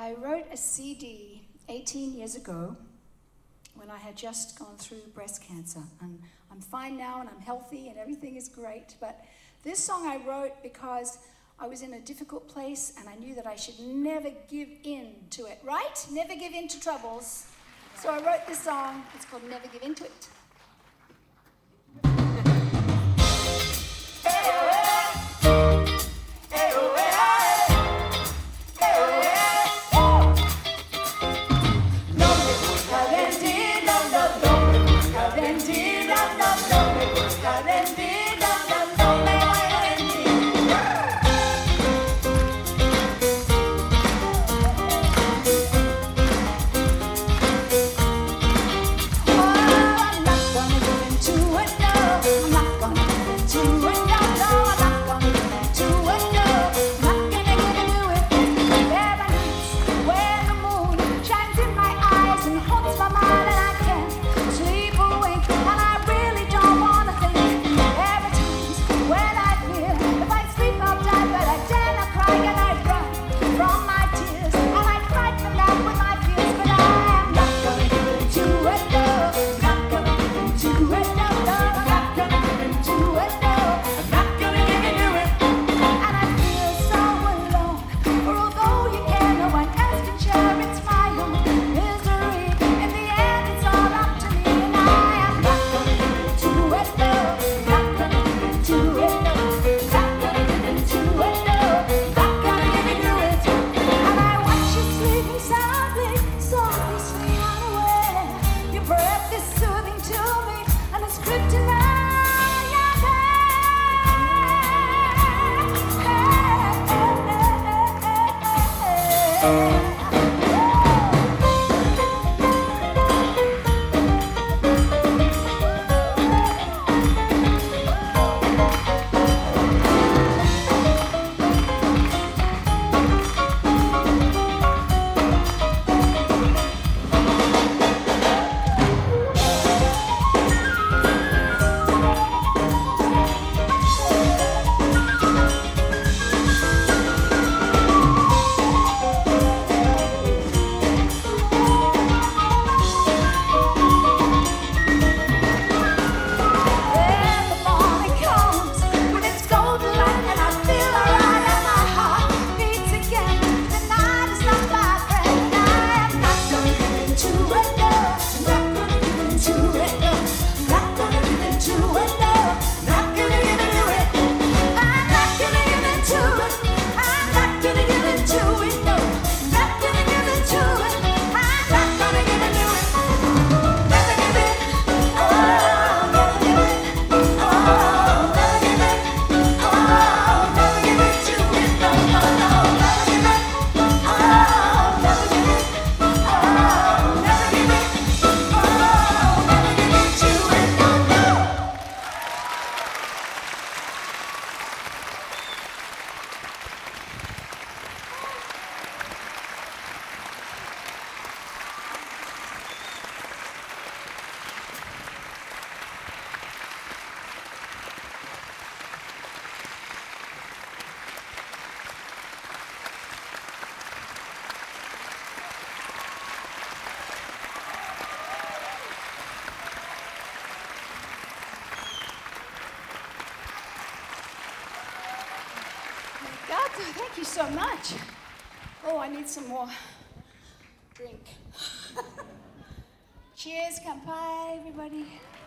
I wrote a CD 18 years ago when I had just gone through breast cancer. And I'm fine now and I'm healthy and everything is great. But this song I wrote because I was in a difficult place and I knew that I should never give in to it, right? Never give in to troubles. So I wrote this song. It's called Never Give In to It. God, thank you so much. Oh, I need some more drink. Cheers, kanpai, everybody.